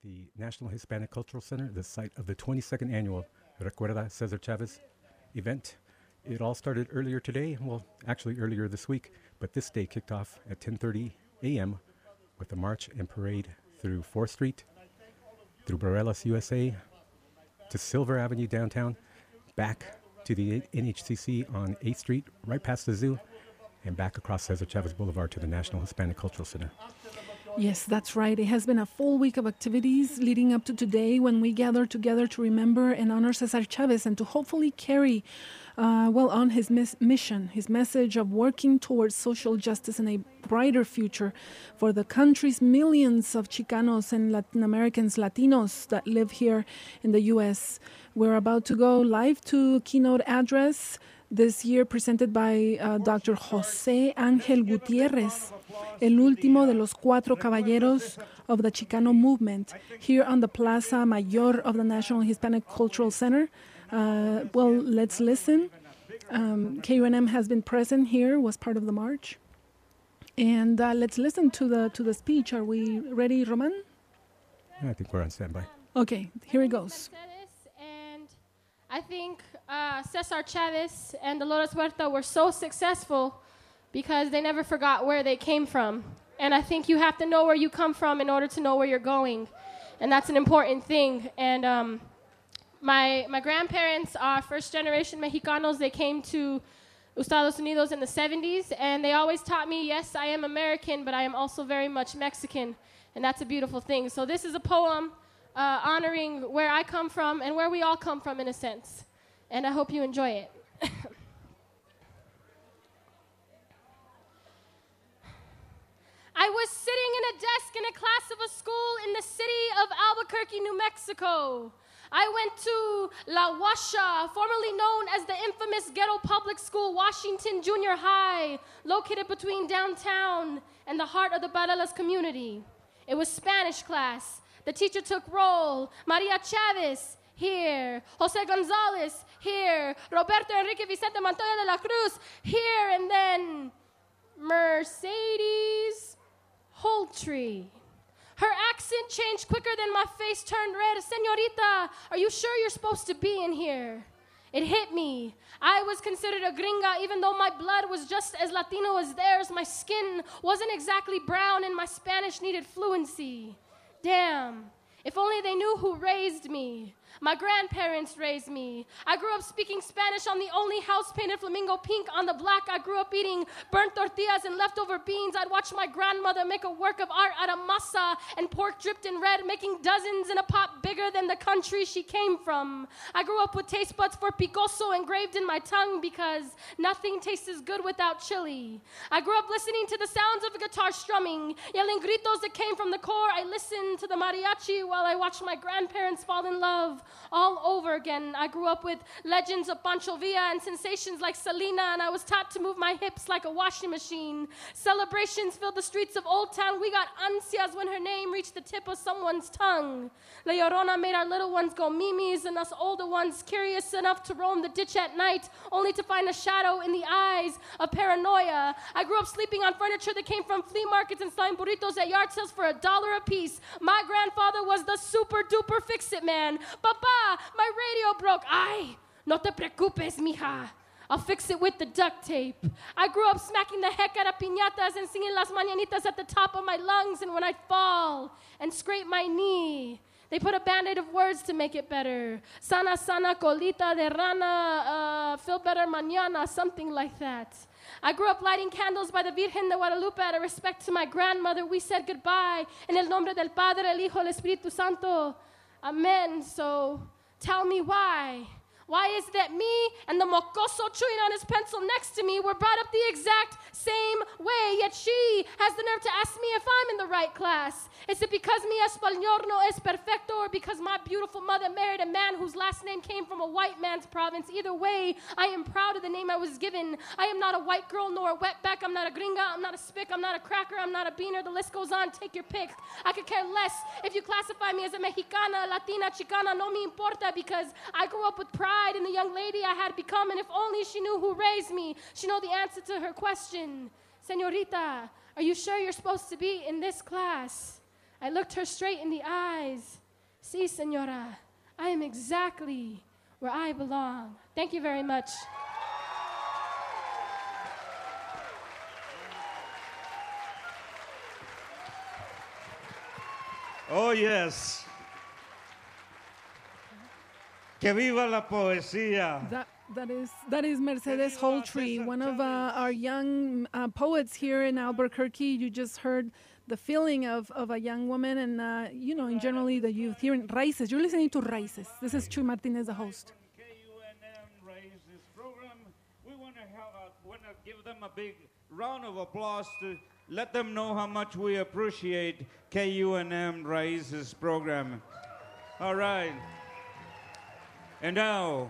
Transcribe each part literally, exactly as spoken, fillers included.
the National Hispanic Cultural Center, the site of the twenty-second annual Recuerda Cesar Chavez event. It all started earlier today, well, actually earlier this week, but this day kicked off at ten thirty a.m. with a march and parade through fourth Street, through Barelas, U S A, to Silver Avenue downtown, back to the N H C C on eighth Street, right past the zoo, and back across Cesar Chavez Boulevard to the National Hispanic Cultural Center. Yes, that's right. It has been a full week of activities leading up to today when we gather together to remember and honor Cesar Chavez and to hopefully carry, uh, well, on his mis- mission, his message of working towards social justice and a brighter future for the country's millions of Chicanos and Latin Americans, Latinos that live here in the U S. We're about to go live to keynote address this year presented by uh, Doctor José Ángel Gutiérrez, el último de los cuatro caballeros of the Chicano movement, here on the Plaza Mayor of the National Hispanic Cultural Center. Uh, well, let's listen. Um, K U N M has been present here, was part of the march. And uh, let's listen to the to the speech. Are we ready, Roman? Yeah, I think we're on standby. Okay, here it goes. And I think uh, Cesar Chavez and Dolores Huerta were so successful because they never forgot where they came from. And I think you have to know where you come from in order to know where you're going. And that's an important thing. And um, my my grandparents are first-generation Mexicanos. They came to Estados Unidos in the seventies, and they always taught me, yes, I am American, but I am also very much Mexican. And that's a beautiful thing. So this is a poem uh, honoring where I come from and where we all come from in a sense. And I hope you enjoy it. I was sitting in a desk in a class of a school in the city of Albuquerque, New Mexico. I went to La Washa, formerly known as the infamous Ghetto Public School, Washington Junior High, located between downtown and the heart of the Barelas community. It was Spanish class. The teacher took roll. Maria Chavez, here. Jose Gonzalez, here. Roberto Enrique Vicente Montoya de la Cruz, here. And then Mercedes Holtree. Her accent changed quicker than my face turned red. Señorita, are you sure you're supposed to be in here? It hit me. I was considered a gringa even though my blood was just as Latino as theirs. My skin wasn't exactly brown and my Spanish needed fluency. Damn, if only they knew who raised me. My grandparents raised me. I grew up speaking Spanish on the only house painted flamingo pink on the block. I grew up eating burnt tortillas and leftover beans. I'd watch my grandmother make a work of art out of masa and pork dripped in red, making dozens in a pot bigger than the country she came from. I grew up with taste buds for picoso engraved in my tongue because nothing tastes as good without chili. I grew up listening to the sounds of a guitar strumming, yelling gritos that came from the core. I listened to the mariachi while I watched my grandparents fall in love all over again. I grew up with legends of Pancho Villa and sensations like Selena, and I was taught to move my hips like a washing machine. Celebrations filled the streets of Old Town. We got ansias when her name reached the tip of someone's tongue. La Llorona made our little ones go mimis and us older ones curious enough to roam the ditch at night, only to find a shadow in the eyes of paranoia. I grew up sleeping on furniture that came from flea markets and selling burritos at yard sales for a dollar a piece. My grandfather was the super duper fix-it man. Papa, my radio broke. Ay, no te preocupes, mija. I'll fix it with the duct tape. I grew up smacking the heck out of piñatas and singing las mañanitas at the top of my lungs, and when I'd fall and scrape my knee, they put a band-aid of words to make it better. Sana, sana, colita de rana, uh, feel better mañana, something like that. I grew up lighting candles by the Virgen de Guadalupe out of respect to my grandmother. We said goodbye en el nombre del Padre, el Hijo, el Espíritu Santo. Amen. So tell me why. Why is it that me and the mocoso chewing on his pencil next to me were brought up the exact same way, yet she has the nerve to ask me if I'm in the right class? Is it because mi español no es perfecto, or because my beautiful mother married a man whose last name came from a white man's province? Either way, I am proud of the name I was given. I am not a white girl nor a wetback. I'm not a gringa. I'm not a spick. I'm not a cracker. I'm not a beaner. The list goes on. Take your pick. I could care less if you classify me as a Mexicana, Latina, Chicana. No me importa, because I grew up with pride in the young lady I had become, and if only she knew who raised me, she'd know the answer to her question. Señorita, are you sure you're supposed to be in this class? I looked her straight in the eyes. Sí, señora, I am exactly where I belong. Thank you very much. Oh, yes. Que viva la poesía. That that is that is Mercedes Holtree, one of uh, our young uh, poets here in Albuquerque. You just heard the feeling of, of a young woman, and uh, you know, in generally the youth here in Raíces. You're listening to Raíces. This is Chuy Martinez, the host. K U N M Raíces program. We want to uh, want to give them a big round of applause to let them know how much we appreciate K U N M Raíces program. All right. And now,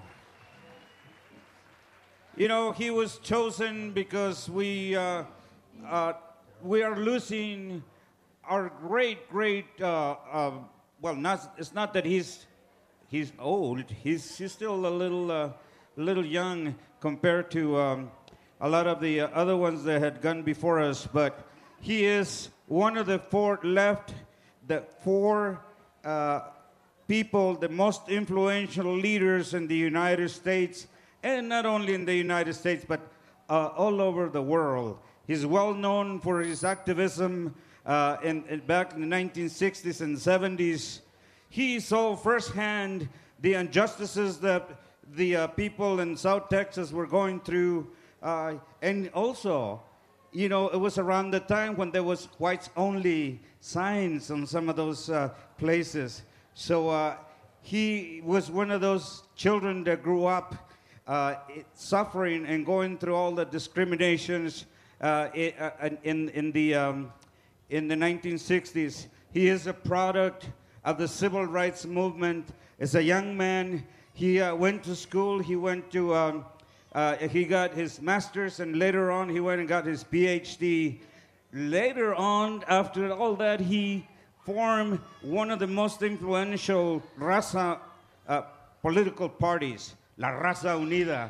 you know, he was chosen because we uh, uh, we are losing our great, great. Uh, uh, well, not it's not that he's he's old. He's he's still a little uh, little young compared to um, a lot of the uh, other ones that had gone before us. But he is one of the four left, the four. Uh, people, the most influential leaders in the United States, and not only in the United States, but uh, all over the world. He's well known for his activism uh, in, in back in the nineteen sixties and seventies. He saw firsthand the injustices that the uh, people in South Texas were going through, uh, and also, you know, it was around the time when there was whites-only signs on some of those uh, places. So uh, he was one of those children that grew up uh, suffering and going through all the discriminations uh, in, in, the, um, in the nineteen sixties. He is a product of the civil rights movement. As a young man, he uh, went to school. He went to, um, uh, he got his master's, and later on he went and got his P H D. Later on, after all that, he formed one of the most influential raza uh, political parties, La Raza Unida.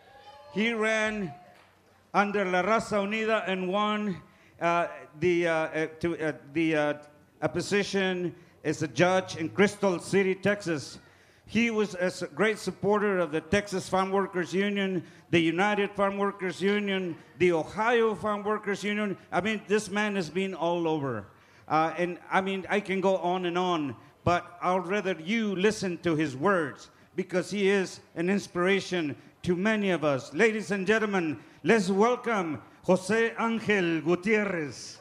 He ran under La Raza Unida and won uh, the, uh, uh, to, uh, the uh, a position as a judge in Crystal City, Texas. He was a great supporter of the Texas Farm Workers Union, the United Farm Workers Union, the Ohio Farm Workers Union. I mean, this man has been all over. Uh, and I mean, I can go on and on, but I'd rather you listen to his words because he is an inspiration to many of us. Ladies and gentlemen, let's welcome Jose Angel Gutierrez.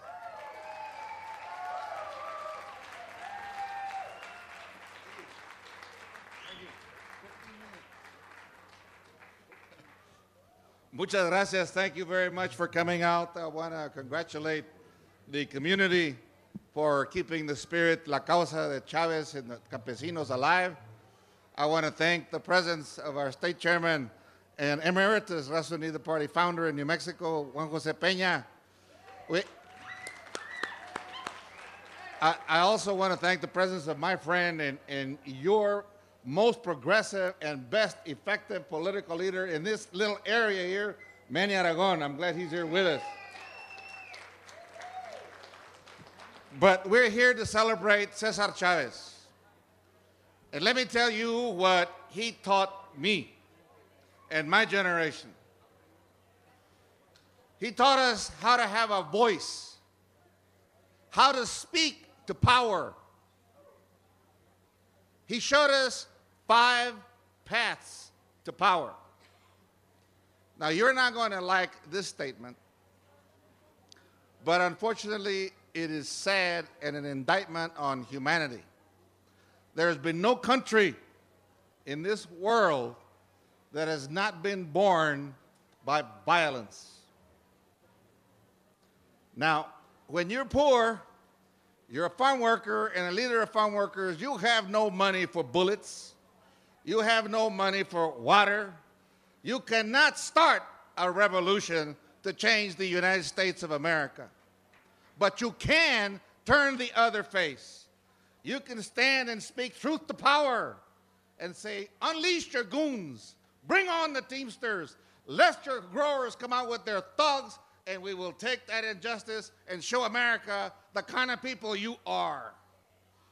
Muchas gracias. Thank you very much for coming out. I want to congratulate the community for keeping the spirit, la causa de Chavez and the campesinos alive. I want to thank the presence of our state chairman and emeritus Raza Unida Party founder in New Mexico, Juan Jose Peña. We, I, I also want to thank the presence of my friend and, and your most progressive and best effective political leader in this little area here, Manny Aragon. I'm glad he's here with us. But we're here to celebrate Cesar Chavez. And let me tell you what he taught me and my generation. He taught us how to have a voice, how to speak to power. He showed us five paths to power. Now, you're not going to like this statement, but unfortunately, it is sad and an indictment on humanity. There has been no country in this world that has not been born by violence. Now, when you're poor, you're a farm worker and a leader of farm workers, you have no money for bullets. You have no money for water. You cannot start a revolution to change the United States of America. But you can turn the other face. You can stand and speak truth to power and say, unleash your goons, bring on the Teamsters, let your growers come out with their thugs, and we will take that injustice and show America the kind of people you are.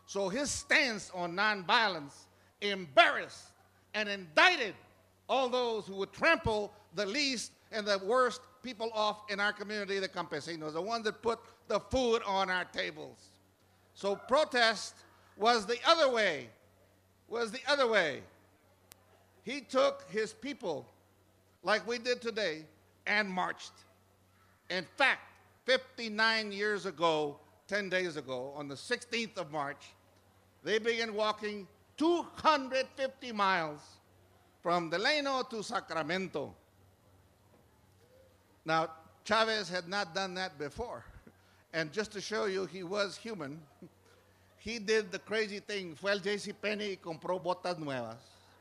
So his stance on nonviolence embarrassed and indicted all those who would trample the least and the worst people off in our community, the campesinos, the ones that put the food on our tables. So protest was the other way, was the other way. He took his people, like we did today, and marched. In fact, fifty-nine years ago, ten days ago, on the sixteenth of March, they began walking two hundred fifty miles from Delano to Sacramento. Now, Chavez had not done that before. And just to show you he was human, he did the crazy thing. Fue al JCPenney y compró botas nuevas.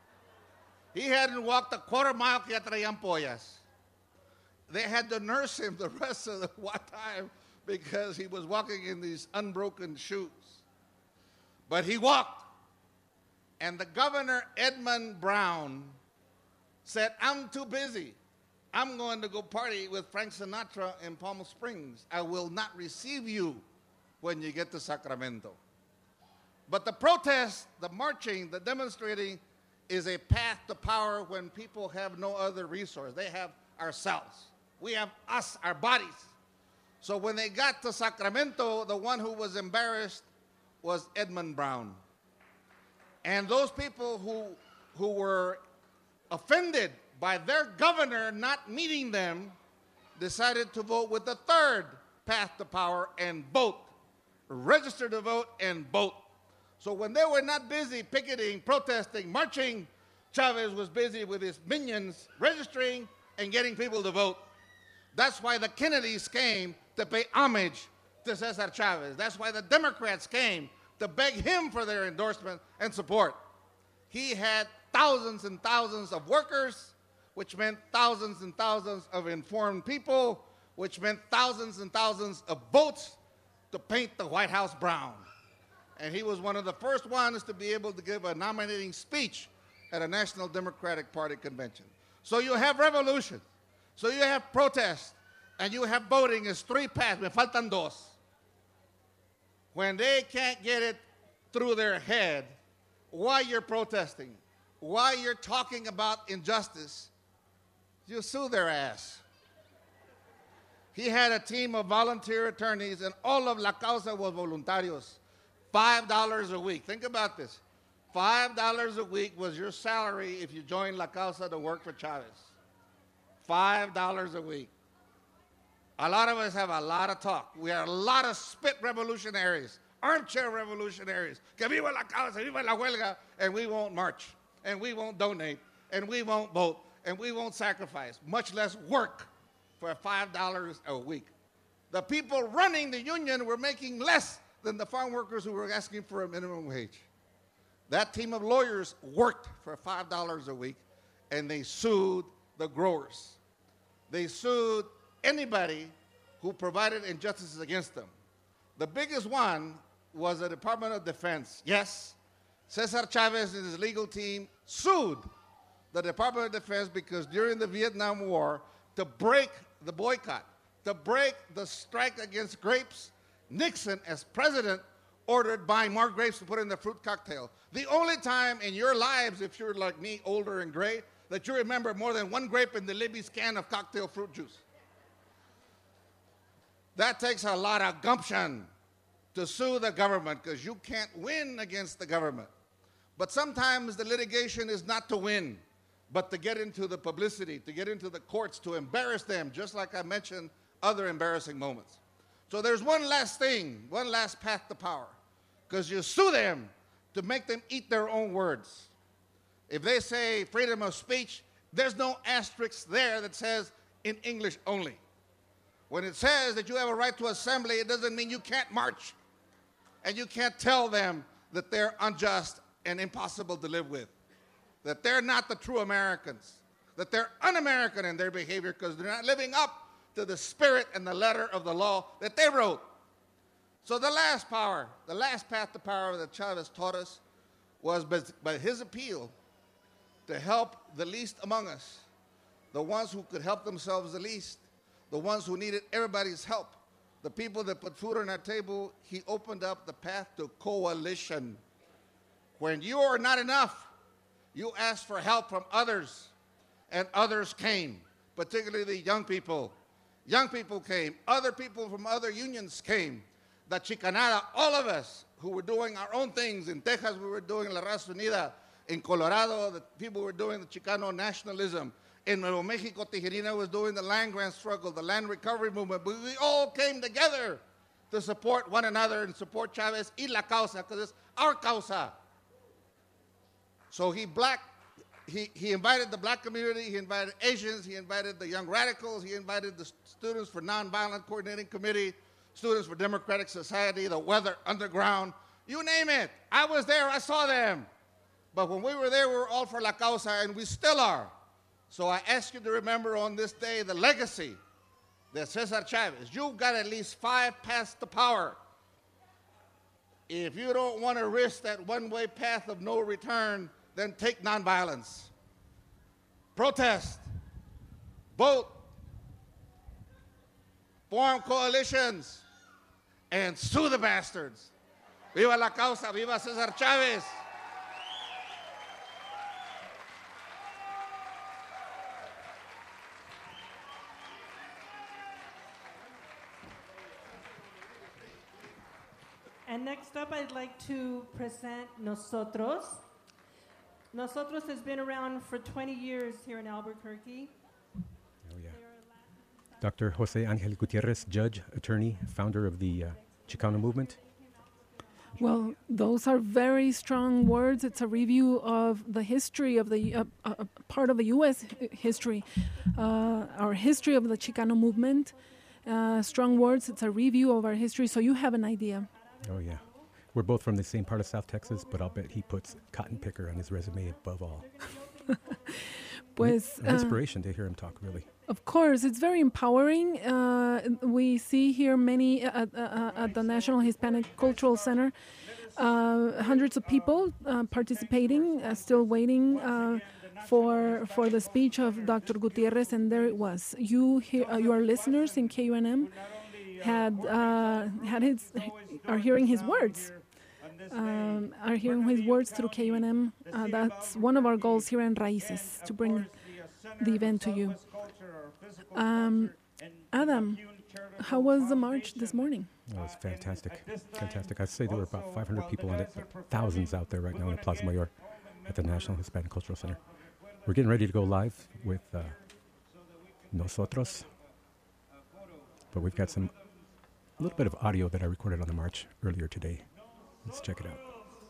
He hadn't walked a quarter mile que ya traían pollas. They had to nurse him the rest of the time because he was walking in these unbroken shoes. But he walked. And the governor, Edmund Brown, said, I'm too busy. I'm going to go party with Frank Sinatra in Palm Springs. I will not receive you when you get to Sacramento. But the protest, the marching, the demonstrating is a path to power when people have no other resource. They have ourselves. We have us, our bodies. So when they got to Sacramento, the one who was embarrassed was Edmund Brown. And those people who, who were offended by their governor not meeting them decided to vote with the third path to power and vote. Register to vote and vote. So when they were not busy picketing, protesting, marching, Chavez was busy with his minions registering and getting people to vote. That's why the Kennedys came to pay homage to Cesar Chavez. That's why the Democrats came to beg him for their endorsement and support. He had thousands and thousands of workers, which meant thousands and thousands of informed people, which meant thousands and thousands of votes to paint the White House brown. And he was one of the first ones to be able to give a nominating speech at a National Democratic Party convention. So you have revolution, so you have protest, and you have voting as three paths. Me faltan dos. When they can't get it through their head why you're protesting, why you're talking about injustice, you sue their ass. He had a team of volunteer attorneys, and all of La Causa was voluntarios. Five dollars a week. Think about this. Five dollars a week was your salary if you joined La Causa to work for Chavez. Five dollars a week. A lot of us have a lot of talk. We are a lot of spit revolutionaries, armchair revolutionaries. Que viva La Causa, viva la huelga, and we won't march, and we won't donate, and we won't vote, and we won't sacrifice, much less work for five dollars a week. The people running the union were making less than the farm workers who were asking for a minimum wage. That team of lawyers worked for five dollars a week, and they sued the growers. They sued anybody who provided injustices against them. The biggest one was the Department of Defense. Yes, Cesar Chavez and his legal team sued the Department of Defense because during the Vietnam War, to break the boycott, to break the strike against grapes, Nixon, as president, ordered buying more grapes to put in the fruit cocktail. The only time in your lives, if you're like me, older and gray, that you remember more than one grape in the Libby's can of cocktail fruit juice. That takes a lot of gumption to sue the government because you can't win against the government. But sometimes the litigation is not to win, but to get into the publicity, to get into the courts, to embarrass them, just like I mentioned other embarrassing moments. So there's one last thing, one last path to power, because you sue them to make them eat their own words. If they say freedom of speech, there's no asterisk there that says in English only. When it says that you have a right to assembly, it doesn't mean you can't march. And you can't tell them that they're unjust and impossible to live with, that they're not the true Americans, that they're un-American in their behavior because they're not living up to the spirit and the letter of the law that they wrote. So the last power, the last path to power that Chavez taught us was by his appeal to help the least among us, the ones who could help themselves the least, the ones who needed everybody's help, the people that put food on our table, he opened up the path to coalition. When you are not enough, you ask for help from others, and others came, particularly the young people. Young people came. Other people from other unions came. The Chicanada, all of us who were doing our own things. In Texas, we were doing La Raza Unida. In Colorado, the people were doing the Chicano nationalism. In Nuevo Mexico, Tijerina was doing the land grant struggle, the land recovery movement. But we all came together to support one another and support Chavez y la causa, because it's our causa. So he black, he, he invited the black community, he invited Asians, he invited the young radicals, he invited the Students for Nonviolent Coordinating Committee, Students for Democratic Society, the Weather Underground, you name it. I was there, I saw them. But when we were there, we were all for la causa, and we still are. So I ask you to remember on this day the legacy that Cesar Chavez. You've got at least five paths to power. If you don't want to risk that one-way path of no return, then take nonviolence. Protest. Vote. Form coalitions. And sue the bastards. Viva la causa. Viva Cesar Chavez. And next up, I'd like to present Nosotros. Nosotros has been around for twenty years here in Albuquerque. Oh, yeah. Doctor Jose Angel Gutierrez, judge, attorney, founder of the uh, Chicano movement. Well, those are very strong words. It's a review of the history of the uh, uh, part of the U S history, uh, our history of the Chicano movement. Uh, strong words. It's a review of our history, so you have an idea. Oh, yeah. We're both from the same part of South Texas, but I'll bet he puts cotton picker on his resume above all. Pues, An inspiration uh, to hear him talk, really. Of course, it's very empowering. Uh, we see here many uh, uh, at the National Hispanic Cultural Center, uh, hundreds of people uh, participating, uh, still waiting uh, for for the speech of Doctor Gutierrez, and there it was. You, hear, uh, your listeners in K U N M had uh, had his are hearing his words. Um, are hearing his words through K U N M. Uh, that's one of our goals here in Raíces, to bring the event to you. Um, Adam, how was the march this morning? Oh, it was fantastic. Fantastic. I'd say there were about five hundred people on it, but thousands out there right now in the Plaza Mayor at the National Hispanic Cultural Center. We're getting ready to go live with uh, Nosotros, but we've got some a little bit of audio that I recorded on the march earlier today. Let's check it out.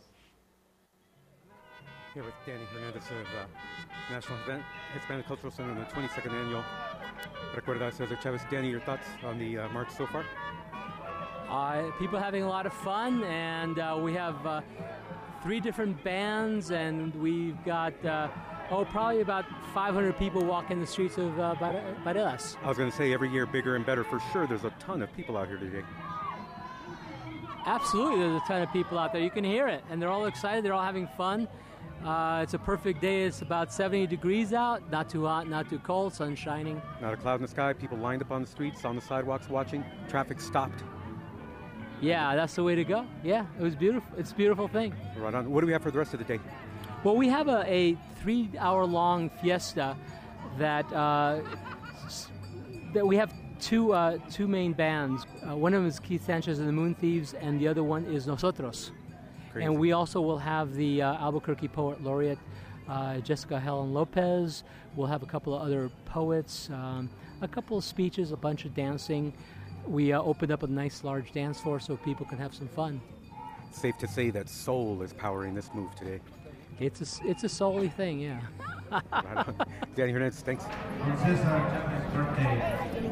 Here with Danny Hernandez of uh, National Hispanic Cultural Center on the twenty-second annual Recuerda Cesar Chavez. Danny, your thoughts on the uh, march so far? Uh, people having a lot of fun, and uh, we have uh, three different bands, and we've got, uh, oh, probably about five hundred people walking the streets of uh, Barelas. I was going to say, every year bigger and better for sure. There's a ton of people out here today. Absolutely, there's a ton of people out there. You can hear it, and they're all excited. They're all having fun. Uh, it's a perfect day. It's about seventy degrees out. Not too hot, not too cold. Sun shining. Not a cloud in the sky. People lined up on the streets, on the sidewalks watching. Traffic stopped. Yeah, that's the way to go. Yeah, it was beautiful. It's a beautiful thing. Right on. What do we have for the rest of the day? Well, we have a, a three-hour-long fiesta that uh, that we have two uh, two main bands. Uh, one of them is Keith Sanchez and the Moon Thieves, and the other one is Nosotros. Crazy. And we also will have the uh, Albuquerque Poet Laureate, uh, Jessica Helen Lopez. We'll have a couple of other poets, um, a couple of speeches, a bunch of dancing. We uh, opened up a nice large dance floor so people can have some fun. Safe to say that soul is powering this move today. It's a, it's a soul-y thing, yeah. Right on. Danny Hernandez, thanks. It's his birthday.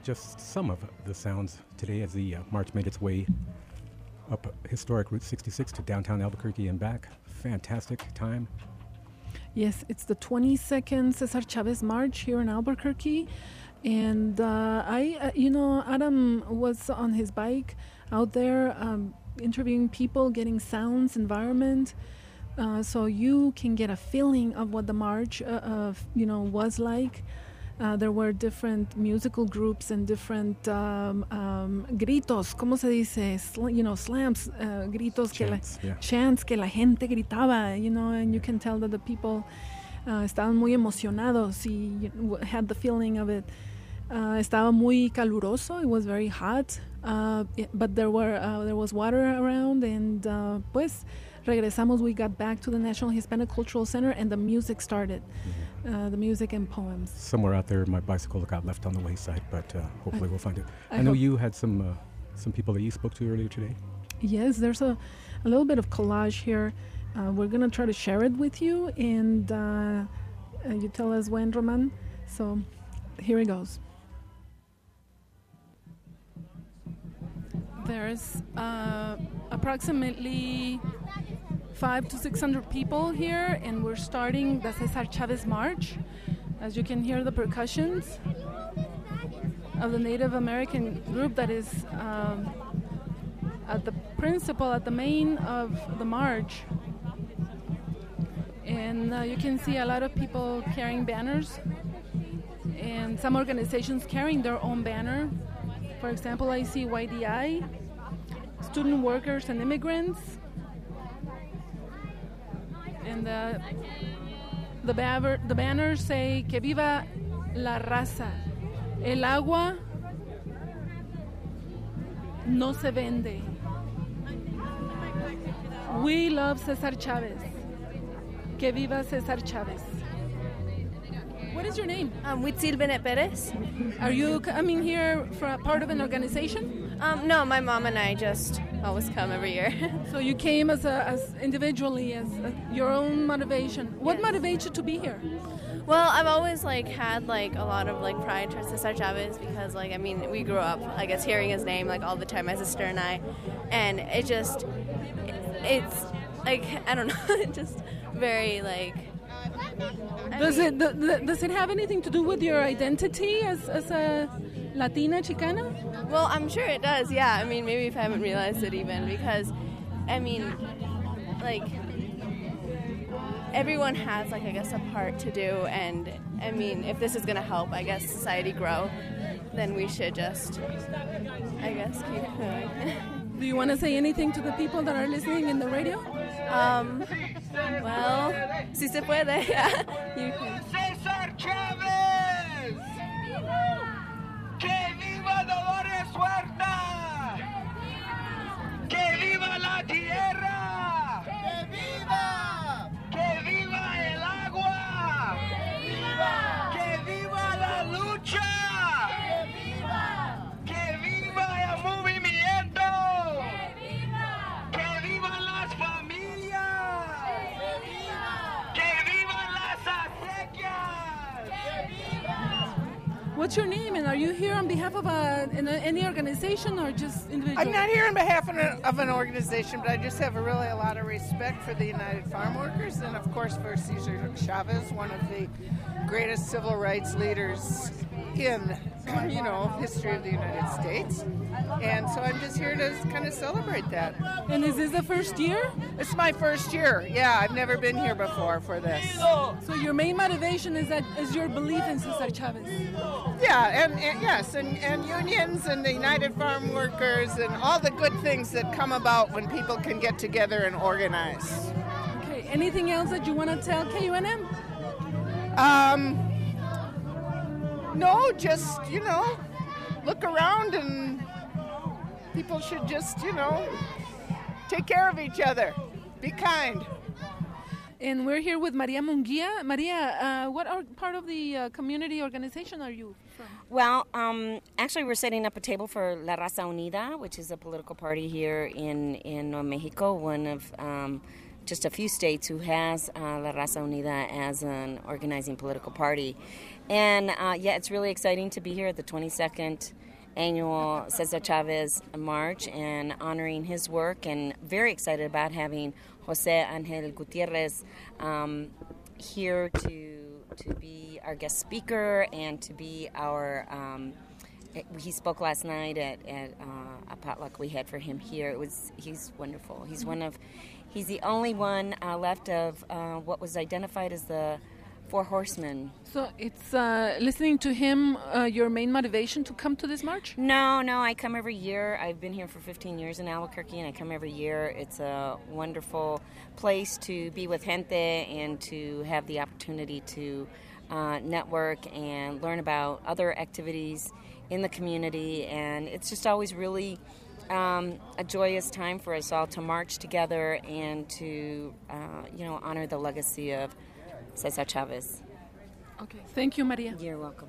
just some of the sounds today as the uh, march made its way up historic Route sixty-six to downtown Albuquerque and back. Fantastic time. Yes, it's the twenty-second Cesar Chavez March here in Albuquerque. And uh, I, uh, you know, Adam was on his bike out there um, interviewing people, getting sounds, environment. Uh, so you can get a feeling of what the march, uh, of, you know, was like. Uh, there were different musical groups and different um, um, gritos, ¿cómo se dice? Sl- you know, slams, uh, gritos, Chants, que la, yeah. chants que la gente gritaba, you know, and you can tell that the people uh, estaban muy emocionados y you had the feeling of it. Uh, estaba muy caluroso. It was very hot, uh, it, but there were uh, there was water around, and uh, pues regresamos. We got back to the National Hispanic Cultural Center, and the music started. Mm-hmm. uh, the music and poems. Somewhere out there, my bicycle got left on the wayside, but uh, hopefully I, we'll find it. I, I know hope. you had some uh, some people that you spoke to earlier today. Yes, there's a, a little bit of collage here. Uh, we're gonna try to share it with you, and uh, uh, you tell us when, Roman. So here it goes. There's uh, approximately five to six hundred people here, and we're starting the Cesar Chavez March. As you can hear the percussions of the Native American group that is um, at the principal, at the main of the march. And uh, you can see a lot of people carrying banners, and some organizations carrying their own banner. For example, I see Y D I, Student Workers and Immigrants, and the, the, baver, the banners say, Que viva la raza, el agua no se vende. We love Cesar Chavez. Que viva Cesar Chavez. What is your name? Um, Huitzil Benet Perez. Are you coming here for a part of an organization? Um, no, my mom and I just always come every year. So you came as a, as individually, as a, your own motivation. What Yes. motivates you to be here? Well, I've always like had like a lot of like pride towards Cesar Chavez because like I mean we grew up I guess hearing his name like all the time, my sister and I, and it just it, it's like I don't know, it just very like. I Does mean, it th- th- does it have anything to do with your identity as, as a Latina Chicana? Well, I'm sure it does. Yeah, I mean maybe if I haven't realized it even because, I mean, like. Everyone has, like, I guess, a part to do, and, I mean, if this is going to help, I guess, society grow, then we should just, I guess, keep going. Do you want to say anything to the people that are listening in the radio? Um, well, si se puede, yeah. You can. Cesar Chavez! Que viva Dolores Huerta! Que viva la tierra! Que viva! ¡Que viva el agua! ¡Que viva! ¡Que viva la lucha! ¡Que viva! ¡Que viva el movimiento! ¡Que viva! ¡Que vivan las familias! ¡Que viva! ¡Que vivan las acequias! ¡Que viva! What's your name, and are you here on behalf of a, an, any organization or just individual? I'm not here on behalf of an, of an organization, but I just have a really a lot of respect for the United Farm Workers and, of course, for Cesar Chavez, one of the greatest civil rights leaders in, you know, history of the United States. And so I'm just here to kind of celebrate that. And is this the first year? It's my first year. Yeah, I've never been here before for this. So your main motivation is that is your belief in Cesar Chavez? Yeah, and, and yes, and, and unions and the United Farm Workers and all the good things that come about when people can get together and organize. Okay, anything else that you want to tell K U N M? Um, no, just, you know, look around and people should just, you know, take care of each other. Be kind. And we're here with Maria Munguia. Maria, uh, what are, part of the uh, community organization are you from? Well, um, actually, we're setting up a table for La Raza Unida, which is a political party here in, in uh, Mexico, one of um, just a few states who has uh, La Raza Unida as an organizing political party. And uh, yeah, it's really exciting to be here at the twenty-second annual Cesar Chavez March and honoring his work, and very excited about having Jose Angel Gutierrez um, here to to be our guest speaker and to be our um, he spoke last night at, at uh, a potluck we had for him here. It was he's wonderful. He's one of he's the only one uh, left of uh, what was identified as the Four Horsemen. So it's uh, listening to him uh, your main motivation to come to this march? No, no, I come every year. I've been here for fifteen years in Albuquerque, and I come every year. It's a wonderful place to be with gente and to have the opportunity to uh, network and learn about other activities in the community. And it's just always really um, a joyous time for us all to march together and to, uh, you know, honor the legacy of Cesar Chavez. Okay. Thank you, Maria. You're welcome.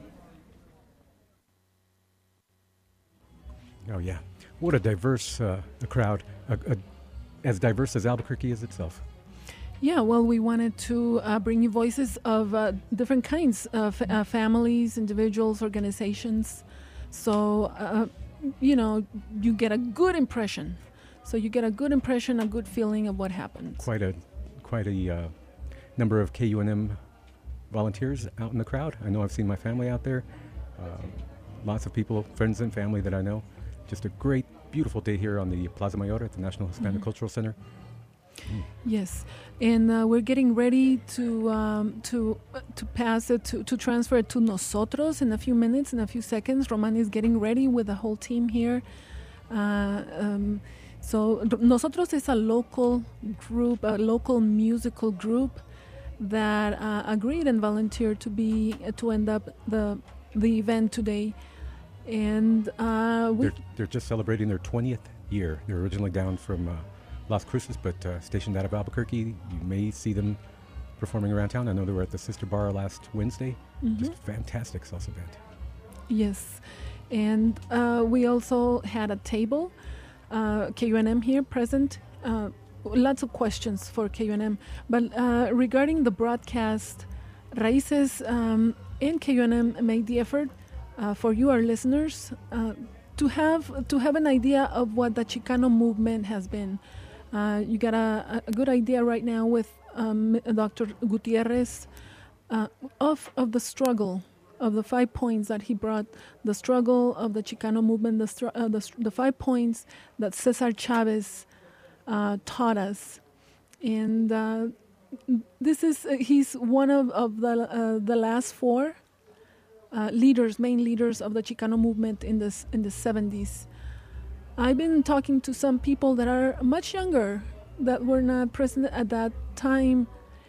Oh, yeah. What a diverse uh, a crowd, a, a, as diverse as Albuquerque is itself. Yeah, well, we wanted to uh, bring you voices of uh, different kinds of uh, families, individuals, organizations. So, uh, you know, you get a good impression. So you get a good impression, a good feeling of what happened. Quite a, quite a uh, number of K U N M volunteers out in the crowd. I know I've seen my family out there. Uh, lots of people, friends and family that I know. Just a great, beautiful day here on the Plaza Mayor at the National Hispanic mm-hmm. Cultural Center. Mm. Yes, and uh, we're getting ready to um, to uh, to pass it to, to transfer it to Nosotros in a few minutes, in a few seconds. Roman is getting ready with the whole team here. Uh, um, so Nosotros is a local group, a local musical group that uh, agreed and volunteered to be uh, to end up the the event today, and uh, we they're, they're just celebrating their twentieth year. They're originally down from uh, Las Cruces, but uh, stationed out of Albuquerque. You may see them performing around town. I know they were at the Sister Bar last Wednesday. Mm-hmm. Just fantastic salsa band. Yes, and uh, we also had a table, uh, K U N M here present. Uh, Lots of questions for K U N M, but uh, regarding the broadcast, Raíces um, and K U N M made the effort uh, for you, our listeners, uh, to have to have an idea of what the Chicano movement has been. Uh, you got a, a good idea right now with um, Doctor Gutierrez uh, of of the struggle, of the five points that he brought, the struggle of the Chicano movement, the str- uh, the, the five points that Cesar Chavez Uh, taught us, and uh, this is uh, he's one of, of the uh, the last four uh, leaders, main leaders of the Chicano movement in this in the seventies. I've been talking to some people that are much younger, that were not present at that time,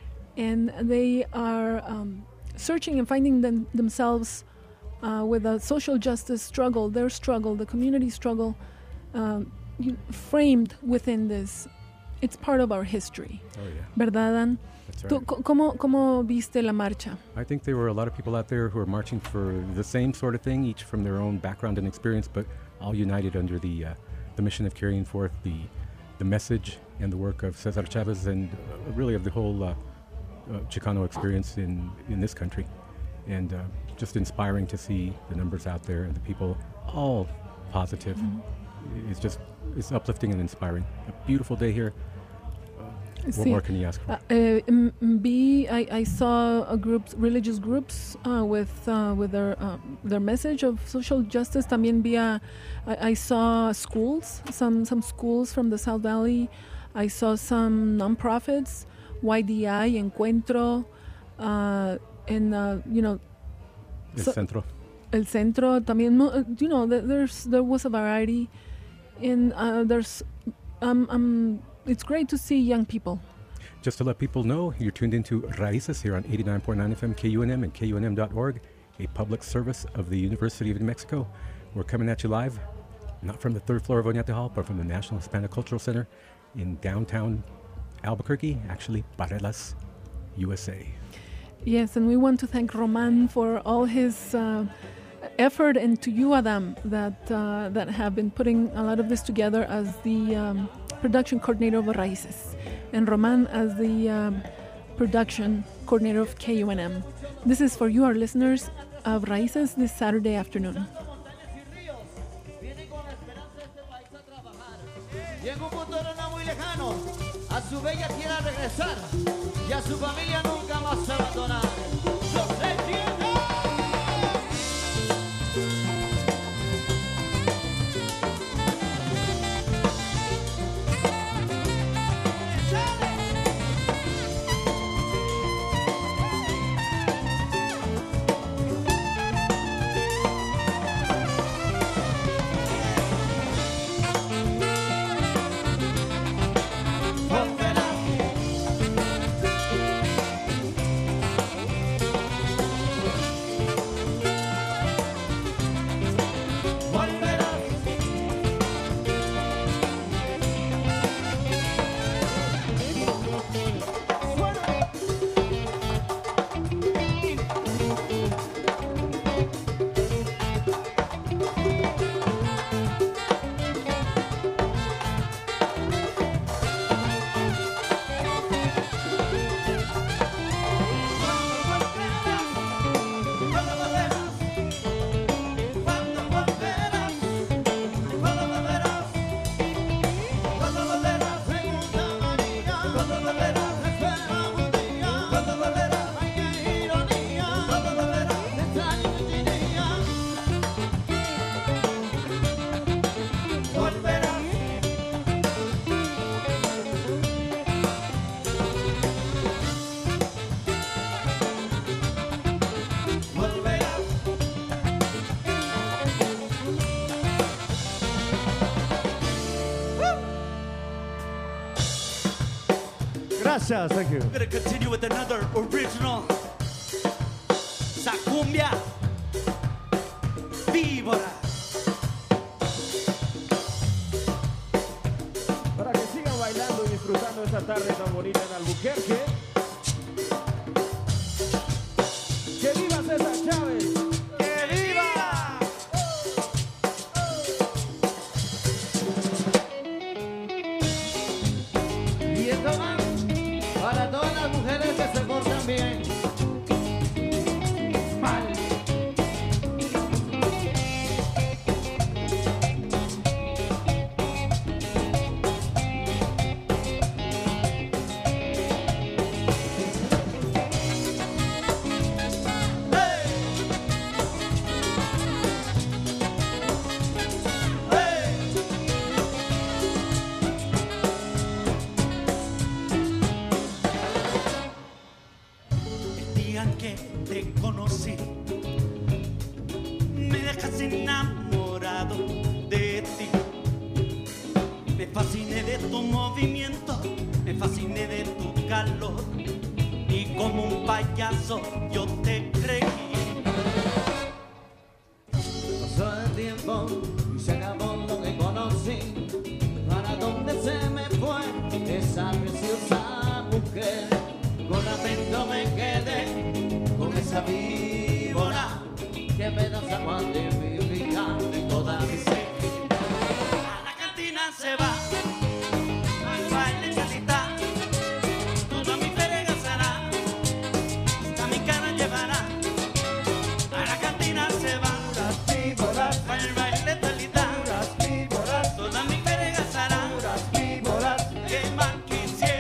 and they are um, searching and finding them, themselves uh, with a social justice struggle, their struggle, the community struggle. Um, framed within this. It's part of our history. Oh, yeah. ¿Verdad, Dan? That's right. ¿Tú, cómo, ¿Cómo viste la marcha? I think there were a lot of people out there who are marching for the same sort of thing, each from their own background and experience, but all united under the uh, the mission of carrying forth the the message and the work of Cesar Chavez and uh, really of the whole uh, uh, Chicano experience in, in this country. And uh, just inspiring to see the numbers out there and the people all positive. Mm-hmm. It's just it's uplifting and inspiring. A beautiful day here. Uh, what sí. more can you ask for? Uh, uh, B, I, I saw a group, religious groups uh, with uh, with their uh, their message of social justice. También vi a, I, I saw schools, some some schools from the South Valley. I saw some nonprofits, Y D I, Encuentro, uh, and uh, you know. El so Centro. El Centro. También, you know, there's there was a variety. And uh, there's, um, um, it's great to see young people. Just to let people know, you're tuned into Raíces here on eighty-nine point nine F M K U N M and K U N M dot org, a public service of the University of New Mexico. We're coming at you live, not from the third floor of Oñate Hall, but from the National Hispanic Cultural Center in downtown Albuquerque, actually Barelas, U S A. Yes, and we want to thank Roman for all his uh, effort, and to you, Adam, that uh, that have been putting a lot of this together as the um, production coordinator of Raíces, and Roman as the um, production coordinator of K U N M. This is for you, our listeners of Raíces, this Saturday afternoon. Y en un futuro no muy lejano, a su bella tierra regresar y a su familia nunca más abandonar. ¡Yo sé quién Gracias, thank you. We're gonna continue with another original Sacumbia Víbora. Para que sigan bailando y disfrutando esta tarde tan bonita en Albuquerque. ¡Que viva César Chávez! ¡Que viva! Y esto va para todas las mujeres que se portan bien. Mal. Te conocí, me dejas enamorado de ti. Me fasciné de tu movimiento, me fasciné de tu calor, y como un payaso yo te creí. Pasó el tiempo y se acabó lo que conocí. ¿Para dónde se me fue esa preciosa mujer? Con lamento me quedé con esa víbora que me da cuando mi vida de toda mi ser. A la cantina se va, al baile salita, toda mi perega será, hasta mi cara llevará. A la cantina se va, al baile salita, toda mi perega será, que más quisiera.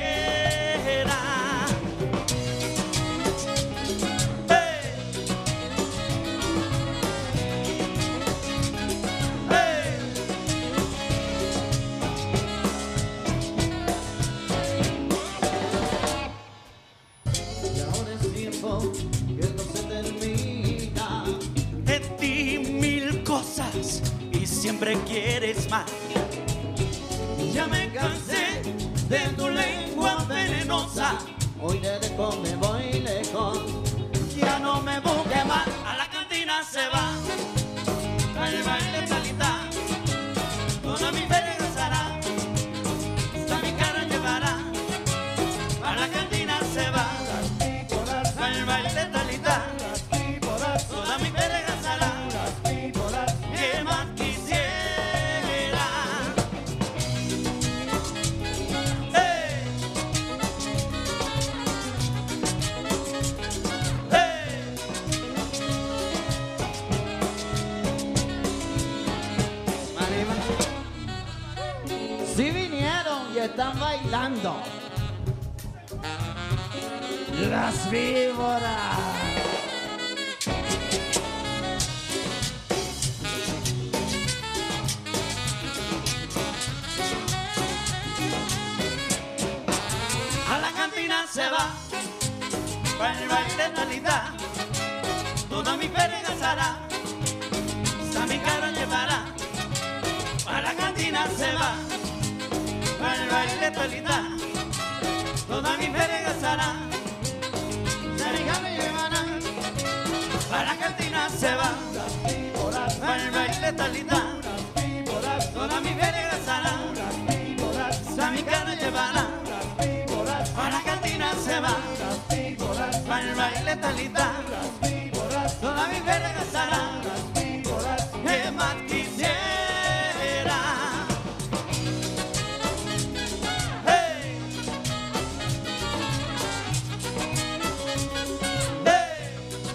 Y siempre quieres más. Ya me cansé de tu lengua venenosa. Hoy de lejos me voy lejos. Ya no me busque más. A la cantina se va, al baile salita, toda mi pere gozará, hasta mi cara llevará. A la cantina se va, al baile salita, toda mi pere gozará. ¿Qué más quisiera? están bailando las víboras. A la cantina se va, para el baile Talita, toda mi verga hará, hasta mi cara llevará. A la cantina se va, para el baile Talita, toda mi verga hará, hasta mi cara llevará. A la cantina se va, para el baile Talita, toda mi verga hará, hasta mi cara llevará. A la cantina se va, para el baile Talita, toda mi verga hará, ¿qué más quisiera? Hey. Hey.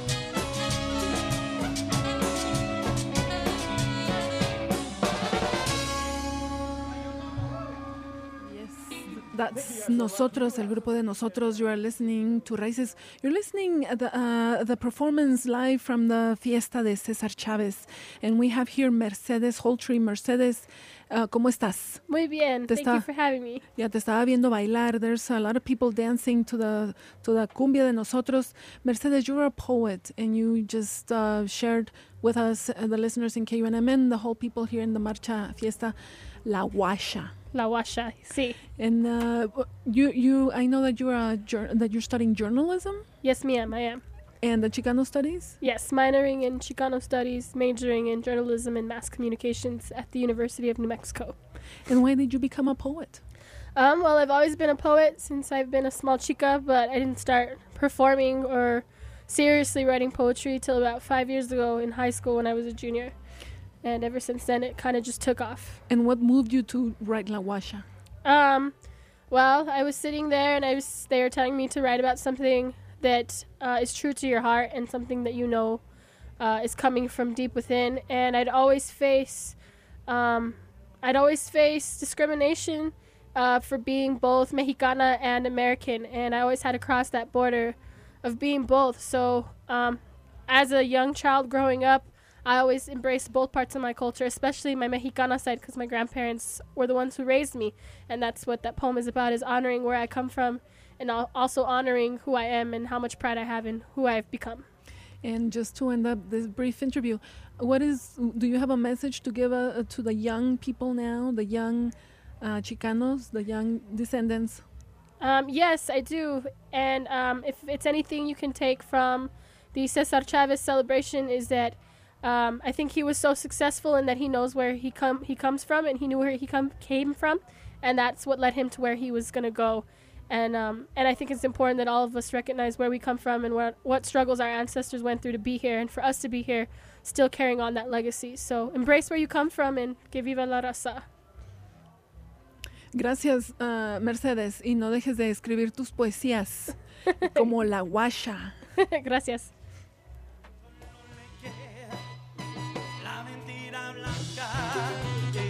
That's Nosotros, el grupo de Nosotros. You are listening to Raíces. You're listening at the, uh, the performance live from the Fiesta de Cesar Chavez. And we have here Mercedes Holtree. Mercedes, uh, ¿cómo estás? Muy bien. Te Thank está- you for having me. Ya te estaba viendo bailar. There's a lot of people dancing to the to the cumbia de Nosotros. Mercedes, you're a poet, and you just uh, shared with us, uh, the listeners in K U N M and the whole people here in the Marcha Fiesta, La Huasha. La Huasha, sí. And uh, you, you, I know that you're a jour- that you're studying journalism. Yes, ma'am, I am. And the Chicano studies. Yes, minoring in Chicano studies, majoring in journalism and mass communications at the University of New Mexico. And why did you become a poet? Um, well, I've always been a poet since I've been a small chica, but I didn't start performing or seriously writing poetry till about five years ago in high school when I was a junior. And ever since then, it kind of just took off. And what moved you to write La Huasha? Um, well, I was sitting there and I was they were telling me to write about something that uh, is true to your heart and something that you know uh, is coming from deep within. And I'd always face, um, I'd always face discrimination uh, for being both Mexicana and American, and I always had to cross that border of being both. So, um, as a young child growing up, I always embraced both parts of my culture, especially my Mexicana side, because my grandparents were the ones who raised me, and that's what that poem is about, is honoring where I come from and al- also honoring who I am and how much pride I have in who I've become. And just to end up this brief interview, what is? Do you have a message to give uh, to the young people now, the young uh, Chicanos, the young descendants? Um, yes, I do, and um, if it's anything you can take from the Cesar Chavez celebration is that Um, I think he was so successful in that he knows where he come he comes from, and he knew where he come came from, and that's what led him to where he was going to go. And um, and I think it's important that all of us recognize where we come from and what what struggles our ancestors went through to be here, and for us to be here, still carrying on that legacy. So embrace where you come from and que viva la raza. Gracias, uh, Mercedes, y no dejes de escribir tus poesías como La Huasha. Gracias. La mentira blanca. Yeah,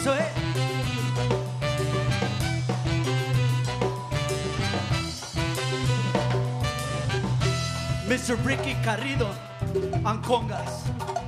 Eso es. mister Ricky Carrido on congas.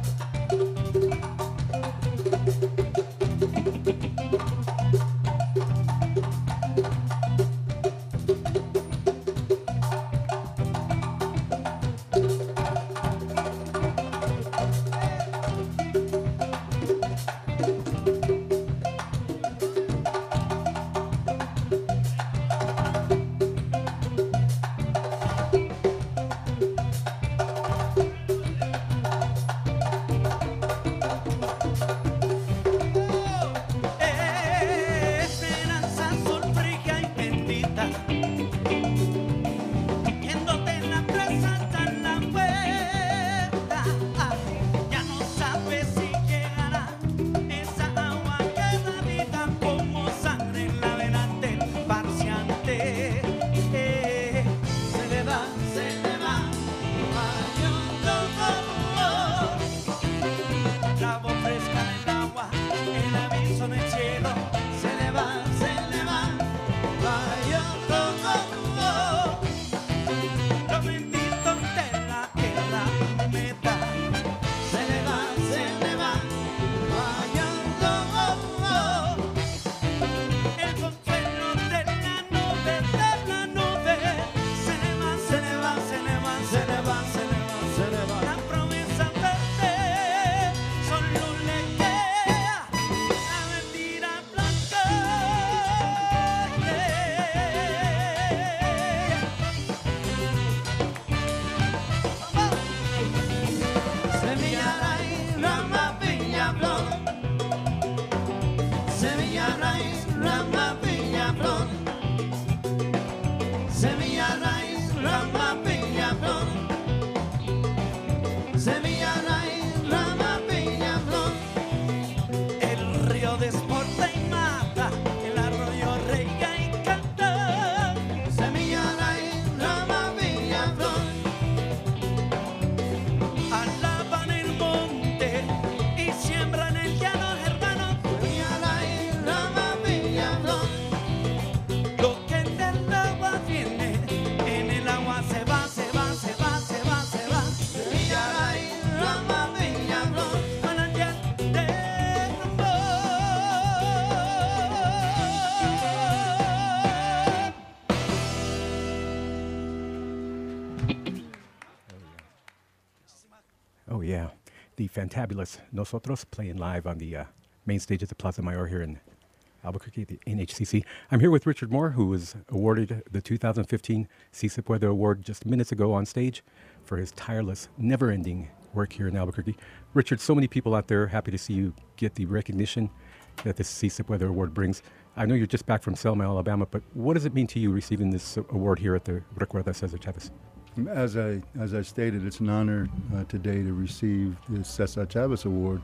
Oh, yeah. The fantabulous Nosotros playing live on the uh, main stage at the Plaza Mayor here in Albuquerque at the N H C C. I'm here with Richard Moore, who was awarded the two thousand fifteen Si Se Puede Award just minutes ago on stage for his tireless, never-ending work here in Albuquerque. Richard, so many people out there happy to see you get the recognition that the Si Se Puede Award brings. I know you're just back from Selma, Alabama, but what does it mean to you receiving this award here at the Recuerda Cesar Chavez? As I as I stated, it's an honor uh, today to receive the Cesar Chavez Award.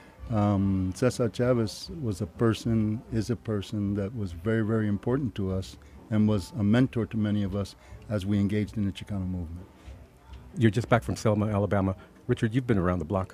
Um, Cesar Chavez was a person, is a person that was very, very important to us and was a mentor to many of us as we engaged in the Chicano movement. You're just back from Selma, Alabama. Richard, you've been around the block.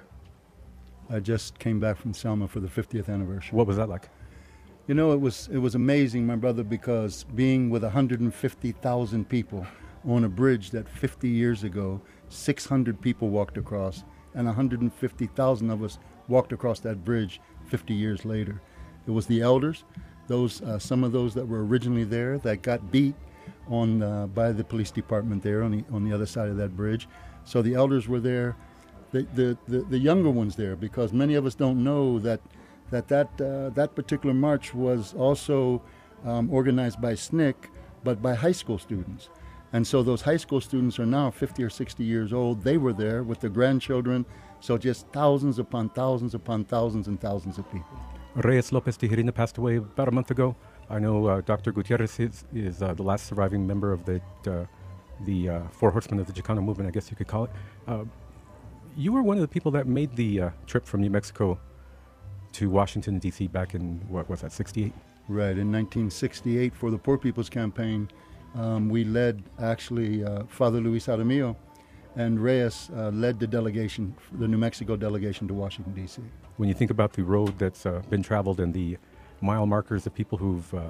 I just came back from Selma for the fiftieth anniversary. What was that like? You know, it was it was amazing, my brother, because being with one hundred fifty thousand people on a bridge that fifty years ago, six hundred people walked across, and one hundred fifty thousand of us walked across that bridge fifty years later. It was the elders, those uh, some of those that were originally there that got beat on uh, by the police department there on the on the other side of that bridge. So the elders were there, the the, the, the younger ones there, because many of us don't know that that that, uh, that particular march was also um, organized by S N C C, but by high school students. And so those high school students are now fifty or sixty years old. They were there with their grandchildren. So just thousands upon thousands upon thousands and thousands of people. Reyes Lopez Tijerina passed away about a month ago. I know uh, Doctor Gutierrez is, is uh, the last surviving member of the uh, the uh, Four Horsemen of the Chicano movement, I guess you could call it. Uh, you were one of the people that made the uh, trip from New Mexico to Washington, D C back in, what was that, sixty-eight? Right, in nineteen sixty-eight for the Poor People's Campaign. Um, we led, actually, uh, Father Luis Aramillo and Reyes uh, led the delegation, the New Mexico delegation to Washington, D C. When you think about the road that's uh, been traveled and the mile markers of people who've uh,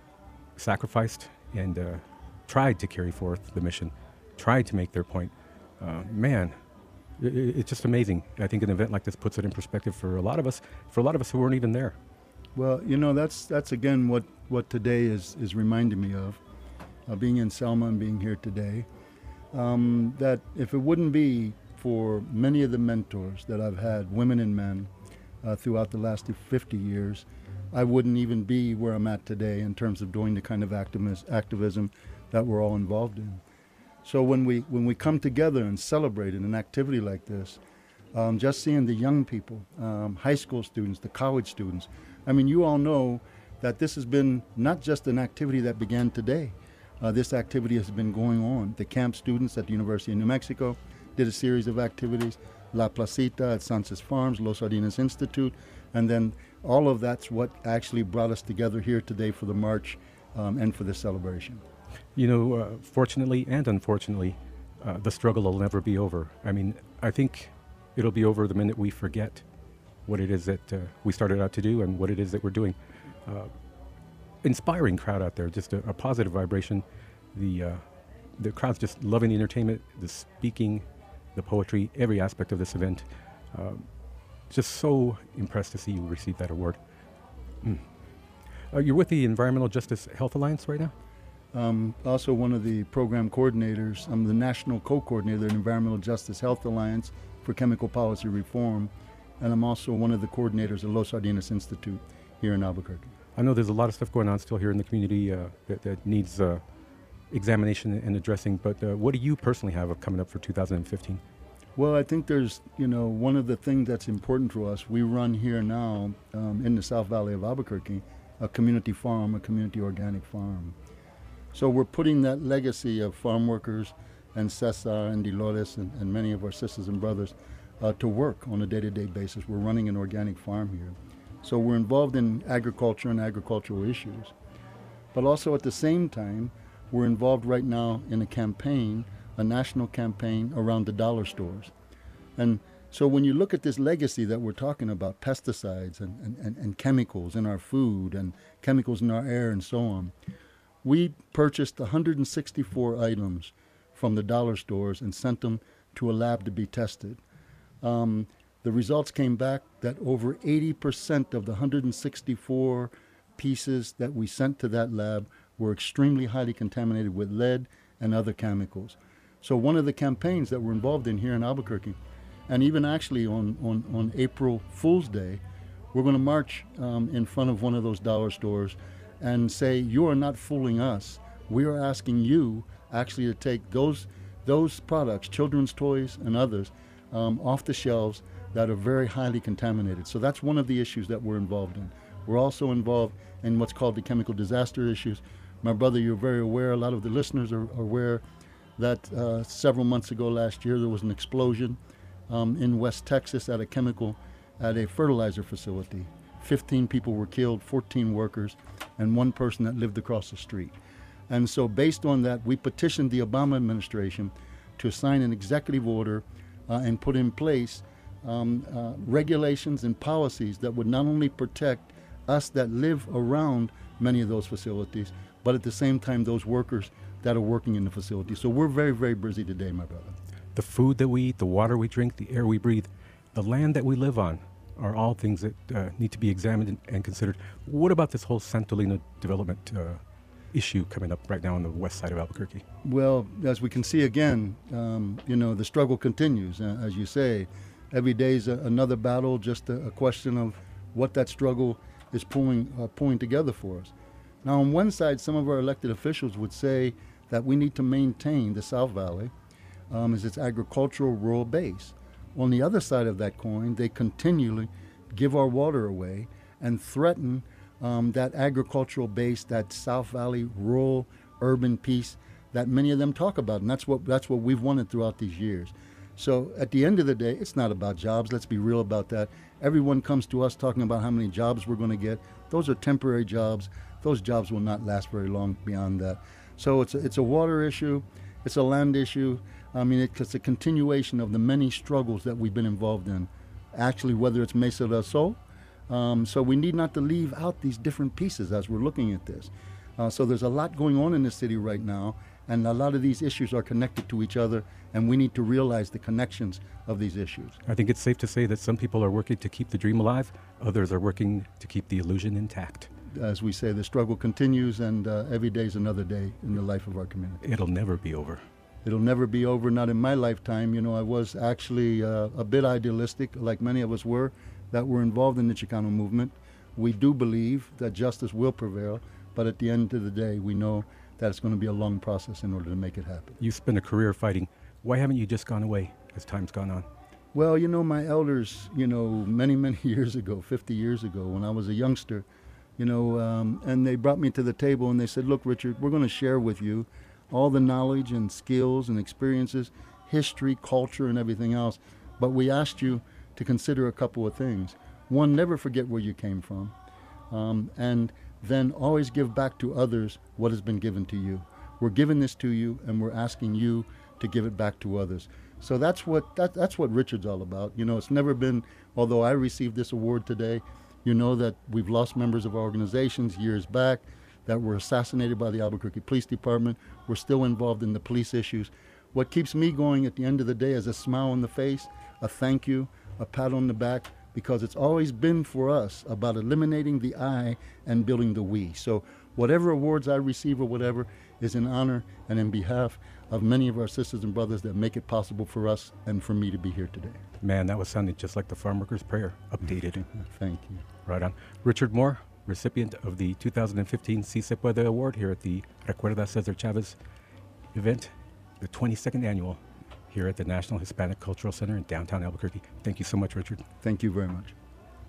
sacrificed and uh, tried to carry forth the mission, tried to make their point. Uh, man, it, it's just amazing. I think an event like this puts it in perspective for a lot of us, for a lot of us who weren't even there. Well, you know, that's that's again what, what today is, is reminding me of, uh, being in Selma and being here today, um, that if it wouldn't be for many of the mentors that I've had, women and men, uh, throughout the last fifty years, I wouldn't even be where I'm at today in terms of doing the kind of activis- activism that we're all involved in. So when we when we come together and celebrate in an activity like this, um, just seeing the young people, um, high school students, the college students, I mean, you all know that this has been not just an activity that began today. Uh, this activity has been going on. The camp students at the University of New Mexico did a series of activities. La Placita at Sanchez Farms, Los Sardinas Institute, and then all of that's what actually brought us together here today for the march um, and for this celebration. You know, uh, fortunately and unfortunately, uh, the struggle will never be over. I mean, I think it'll be over the minute we forget what it is that uh, we started out to do and what it is that we're doing. Uh, inspiring crowd out there, just a, a positive vibration. The uh, the crowd's just loving the entertainment, the speaking, the poetry, every aspect of this event. Uh, just so impressed to see you receive that award. Mm. Uh, you're with the Environmental Justice Health Alliance right now? Um, also one of the program coordinators. I'm the national co-coordinator of the Environmental Justice Health Alliance for Chemical Policy Reform, and I'm also one of the coordinators of Los Sardinas Institute here in Albuquerque. I know there's a lot of stuff going on still here in the community uh, that, that needs uh, examination and addressing, but uh, what do you personally have coming up for two thousand fifteen? Well, I think there's, you know, one of the things that's important to us, we run here now um, in the South Valley of Albuquerque, a community farm, a community organic farm. So we're putting that legacy of farm workers and Cesar and Dolores and, and many of our sisters and brothers uh, to work on a day-to-day basis. We're running an organic farm here. So we're involved in agriculture and agricultural issues. But also at the same time, we're involved right now in a campaign, a national campaign around the dollar stores. And so when you look at this legacy that we're talking about, pesticides and, and, and, and chemicals in our food and chemicals in our air and so on, we purchased one hundred sixty-four items from the dollar stores and sent them to a lab to be tested. Um, the results came back that over eighty percent of the one hundred sixty-four pieces that we sent to that lab were extremely highly contaminated with lead and other chemicals. So one of the campaigns that we're involved in here in Albuquerque, and even actually on, on, on April Fool's Day, we're going to march um, in front of one of those dollar stores and say, you are not fooling us. We are asking you actually to take those those products, children's toys and others, um, off the shelves that are very highly contaminated. So that's one of the issues that we're involved in. We're also involved in what's called the chemical disaster issues. My brother, you're very aware, a lot of the listeners are, are aware that uh, several months ago last year there was an explosion um, in West Texas at a chemical, at a fertilizer facility. fifteen people were killed, fourteen workers, and one person that lived across the street. And so based on that, we petitioned the Obama administration to sign an executive order uh, and put in place um, uh, regulations and policies that would not only protect us that live around many of those facilities, but at the same time those workers that are working in the facility. So we're very, very busy today, my brother. The food that we eat, the water we drink, the air we breathe, the land that we live on are all things that uh, need to be examined and, and considered. What about this whole Santolino development uh, issue coming up right now on the west side of Albuquerque? Well, as we can see again, um, you know, the struggle continues. Uh, as you say, every day is a, another battle, just a, a question of what that struggle is pulling, uh, pulling together for us. Now, on one side, some of our elected officials would say that we need to maintain the South Valley um, as its agricultural rural base. On the other side of that coin, they continually give our water away and threaten um, that agricultural base, that South Valley rural urban piece that many of them talk about. And that's what that's what we've wanted throughout these years. So at the end of the day, it's not about jobs. Let's be real about that. Everyone comes to us talking about how many jobs we're going to get. Those are temporary jobs. Those jobs will not last very long beyond that. So it's a, it's a water issue. It's a land issue. I mean, it, it's a continuation of the many struggles that we've been involved in. Actually, whether it's Mesa del Sol, Um, so we need not to leave out these different pieces as we're looking at this. Uh, so there's a lot going on in the city right now, and a lot of these issues are connected to each other, and we need to realize the connections of these issues. I think it's safe to say that some people are working to keep the dream alive, others are working to keep the illusion intact. As we say, the struggle continues, and uh, every day is another day in the life of our community. It'll never be over. It'll never be over, not in my lifetime. You know, I was actually uh, a bit idealistic, like many of us were, that were involved in the Chicano movement. We do believe that justice will prevail, but at the end of the day, we know that it's going to be a long process in order to make it happen. You spent a career fighting. Why haven't you just gone away as time's gone on? Well, you know, my elders, you know, many, many years ago, fifty years ago, when I was a youngster, you know, um, and they brought me to the table and they said, look, Richard, we're going to share with you all the knowledge and skills and experiences, history, culture, and everything else. But we asked you to consider a couple of things. One, never forget where you came from. Um, and then always give back to others what has been given to you. We're giving this to you, and we're asking you to give it back to others. So that's what that, that's what Richard's all about. You know, it's never been, although I received this award today, you know that we've lost members of our organizations years back that were assassinated by the Albuquerque Police Department. We're still involved in the police issues. What keeps me going at the end of the day is a smile on the face, a thank you, a pat on the back, because it's always been for us about eliminating the I and building the we. So whatever awards I receive or whatever is in honor and in behalf of many of our sisters and brothers that make it possible for us and for me to be here today. Man, that was sounding just like the Farm Workers Prayer, updated. Thank you. Right on. Richard Moore, recipient of the two thousand fifteen Si Se Puede Award here at the Recuerda Cesar Chavez event, the twenty-second annual, here at the National Hispanic Cultural Center in downtown Albuquerque. Thank you so much, Richard. Thank you very much.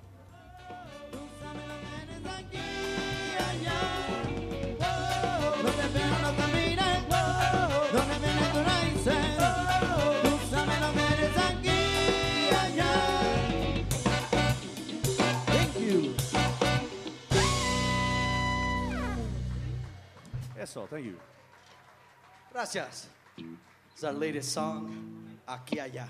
Eso, thank you. Gracias. It's our latest song, Aquí Allá.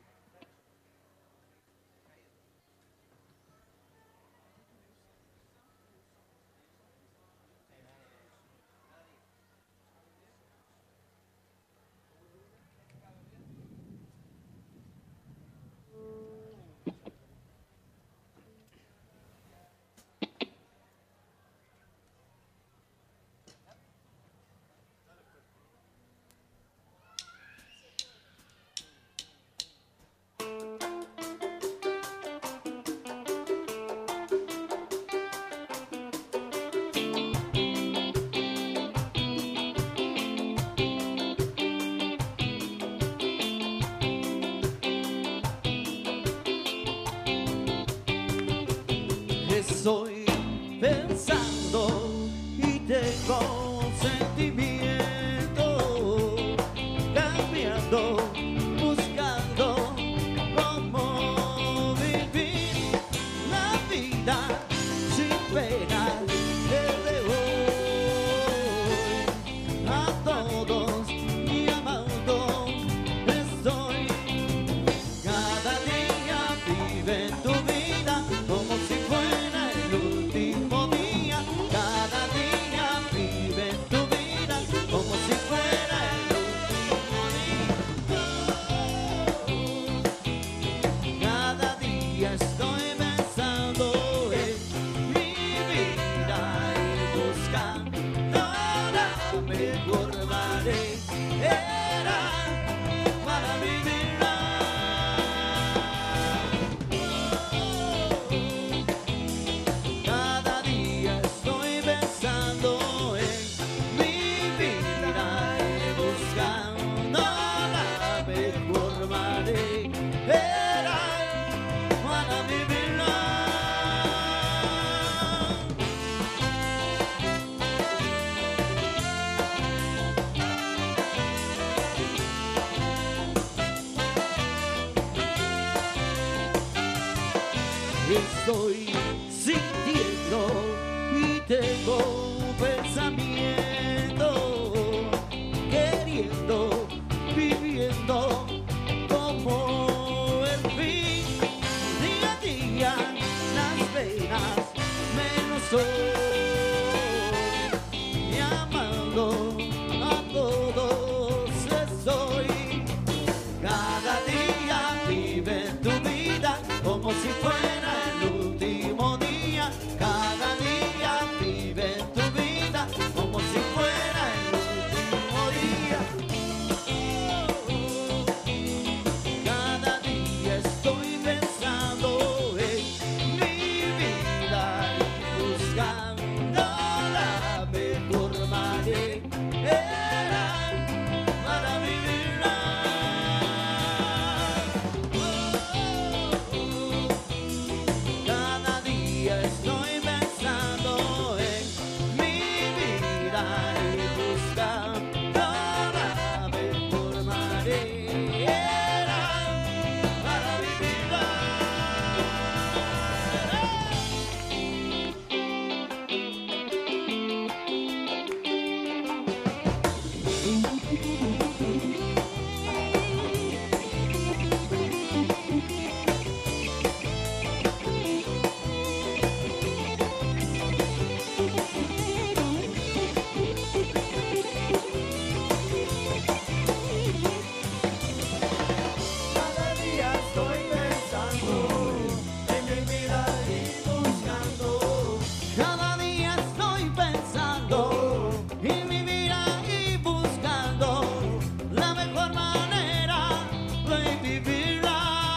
Estoy pensando y tengo sentimiento, cambiando, buscando cómo vivir la vida sin pena desde hoy. A todos y amando estoy, cada día vive en tu vida como si fuera el último día. Cada día vive en tu vida como si fuera el último día. Cada día estoy pensando en mi vida y buscando la mejor manera para vivirla. Cada día estoy pensando en mi vida y buscando la mejor manera para vivirla. llamando a todos estoy. Cada día vive tu vida como si fuera el último día. Cada día vive tu vida como si fuera el último día. Cada día estoy pensando en mi vida y buscando la mejor manera para vivirla. Cada día estoy pensando en mi vida y buscando la mejor manera para vivirla. Cada día estoy pensando en mi vida y buscando. Cada día estoy pensando en mi vida y buscando la mejor manera de vivirla.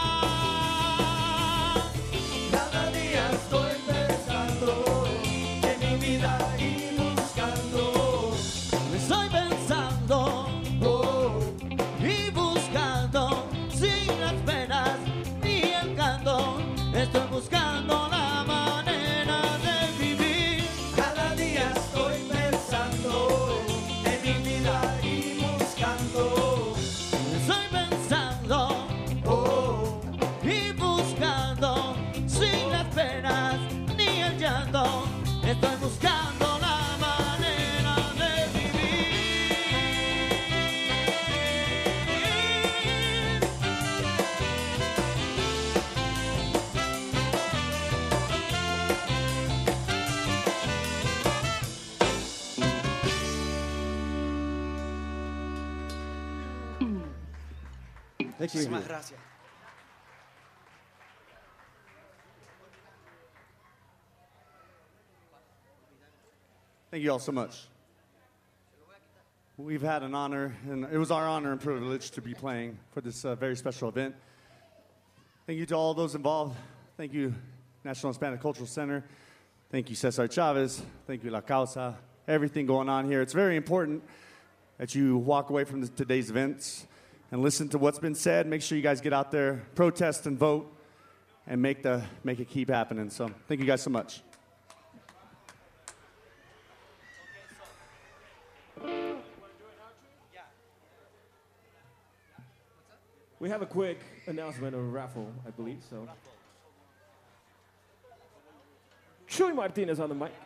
Cada día estoy pensando en mi vida y buscando. Estoy pensando oh, y buscando sin las penas ni el canto. Estoy buscando la manera de vivir. Cada día estoy pensando en mi vida y buscando. Estoy pensando oh, y buscando sin las penas ni el llanto. Estoy buscando la manera de vivir. Muchísimas gracias. Thank you all so much. We've had an honor, and it was our honor and privilege to be playing for this uh, very special event. Thank you to all those involved. Thank you, National Hispanic Cultural Center. Thank you, Cesar Chavez. Thank you, La Causa. Everything going on here. It's very important that you walk away from this, today's events and listen to what's been said. Make sure you guys get out there, protest and vote, and make, the, make it keep happening. So thank you guys so much. We have a quick announcement of a raffle, I believe, so. Chuy Martinez on the mic.